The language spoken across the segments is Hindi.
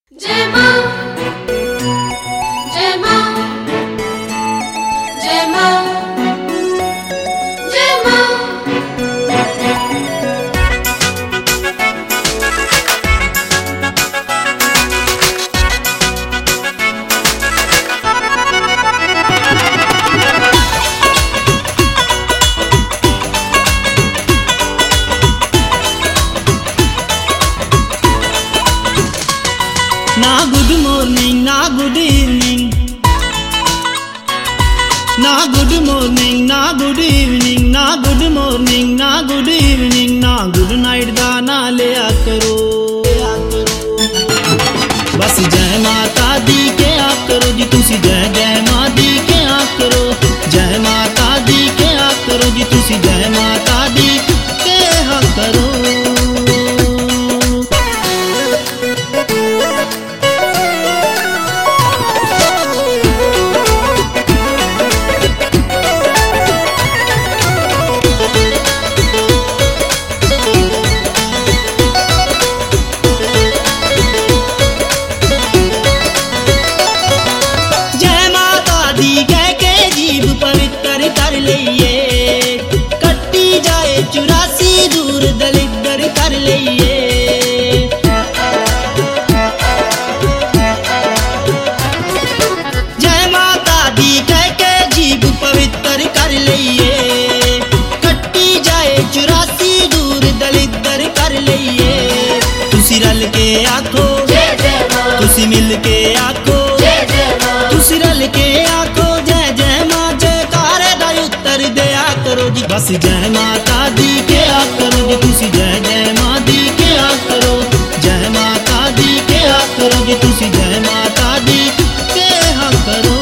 जय मां जय मां जय मां जय मां। ना गुड मॉर्निंग ना गुड इवनिंग, ना गुड मॉर्निंग ना गुड इवनिंग, ना गुड मॉर्निंग ना गुड इवनिंग, ना गुड नाइट दा ना लिया करो। बस जय माता दी के आ करो जी तुसी, जय जय मां दी के आ करो, जय माता दी के आ करो जी तुसी, जय माता दी के आ करो। पवित्र कर लइए, कट्टी जाए 84 दूर दलिद्र कर लइए। जय माता दी कह के जीव पवित्र कर लइए, कट्टी जाए 84 दूर दलिद्र कर लइए। तुसी रल के आखो जय जय मां, तुसी मिल के आखो जय जय मां, तुसी रल के आखो जय जय मां। जी बस जय माता दी के आ करो जी तुसी, जय जय मां दी के आ करो, जय माता दी के आ करो जी तुसी, जय माता दी के आ करो।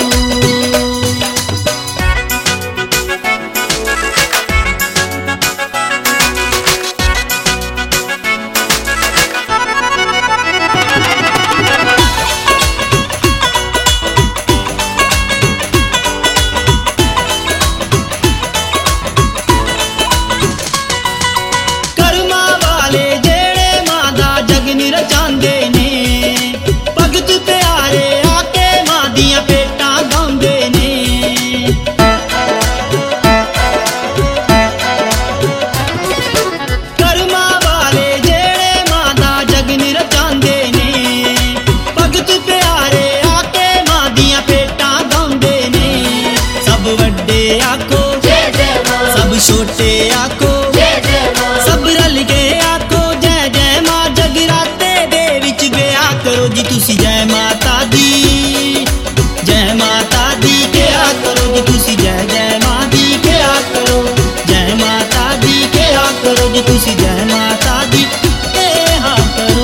रचांदे ने भगत प्यारे आके मां दियां पेटां गांदे ने। कर्मा वाले जेड़े मां दा जगन रचांदे ने, भगत प्यारे आके मां दियां पेटां गांदे ने। सब वड्डे आखो जय जय मां, सब छोटे आखो जय जय मां, सब रल के आखो जय जय मां। जगराते दे विच गया करो जी तुसी, जय माता दी, जय माता दी के आ करो जी तुसी, जय जय मां दी के आ करो, जय माता दी के आ करो जी तुसी, जय माता दी के आ करो।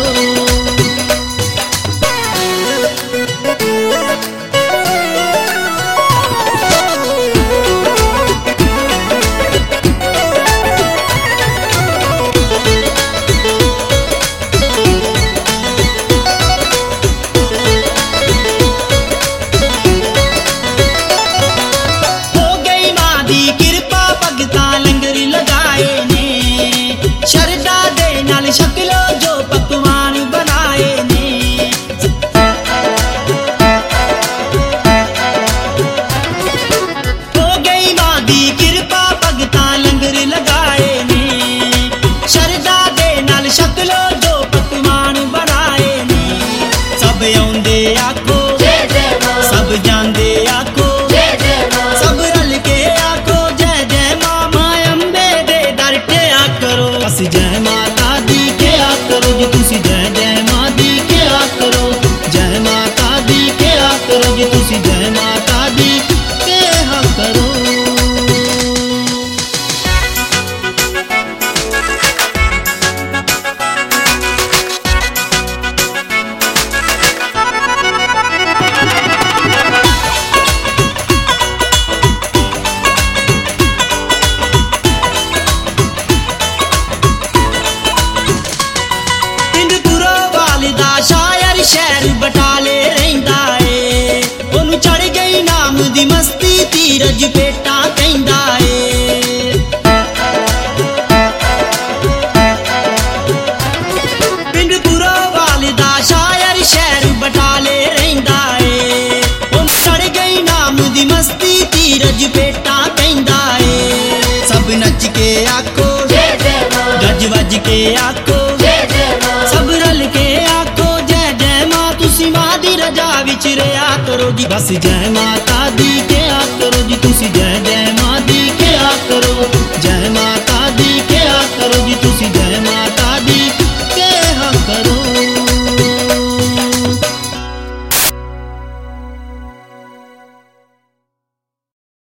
नच के आखो जय जय माँ, गज वज के आखो जय जय माँ, सब रल के आखो जय जय माँ। तुसी माँ दी रजा विच रहा करो जी, बस जय माता दी के आ करो जी, तुसी जय जय माँ दी के आ करो।